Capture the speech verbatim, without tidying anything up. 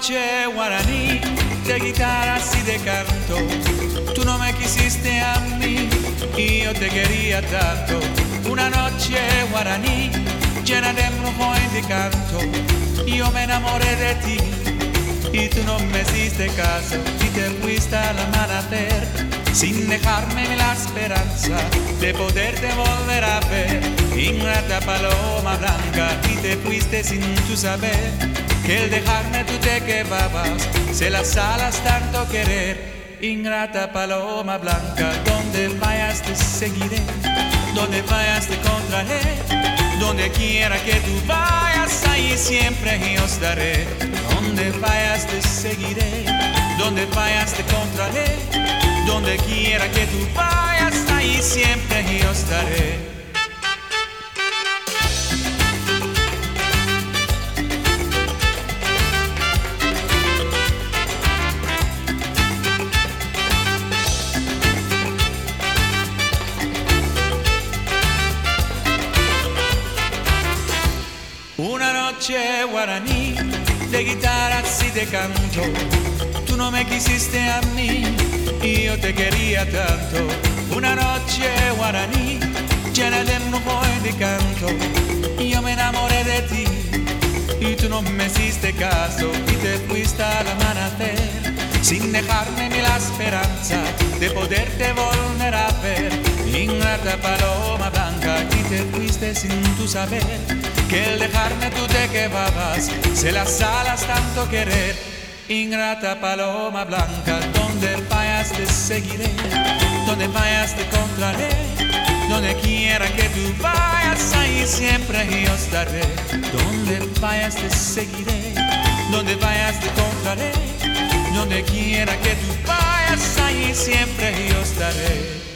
noche guaraní de guitarras y de canto. Tú no me quisiste a mí y yo te quería tanto. Una noche guaraní llena de embrujo y de canto. Yo me enamoré de ti y tú no me hiciste caso y te fuiste al amanecer sin dejarme la esperanza de poderte volver a ver. Ingrata paloma blanca, y te fuiste sin tu saber que el dejarme tú te quedabas, se las alas tanto querer. Ingrata paloma blanca, donde vayas te seguiré, donde vayas te encontraré, donde quiera que tú vayas, ahí siempre yo estaré. Donde vayas te seguiré, donde vayas te encontraré, donde quiera que tú vayas, ahí siempre yo estaré. Una noche guaraní de guitarras y de canto. Tú no me quisiste a mí y yo te quería tanto. Una noche guaraní llena de embrujo y de canto. Y yo me enamoré de ti y tú no me hiciste caso y te fuiste al amanecer sin dejarme ni la esperanza de poderte volver a ver. Ingrata paloma blanca, y te fuiste sin tu saber que el dejarme tú te quedabas, se las alas tanto querer. Ingrata paloma blanca, donde vayas te seguiré, donde vayas te encontraré, donde quiera que tú vayas, ahí siempre yo estaré. Donde vayas te seguiré, donde vayas te encontraré, donde quiera que tú vayas, ahí siempre yo estaré.